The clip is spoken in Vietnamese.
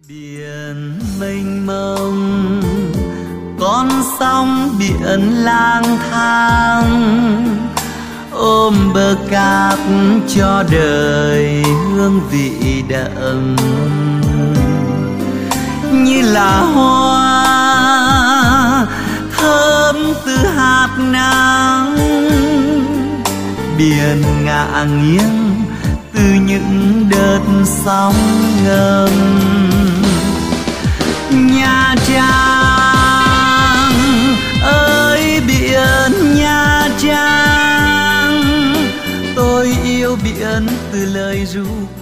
Biển mênh mông, con sóng biển lang thang, ôm bờ cát cho đời hương vị đậm, như là hoa thơm từ hạt nắng. Biển ngả nghiêng từ những đợt sóng ngầm. Nha Trang ơi biển Nha Trang, tôi yêu biển từ lời ru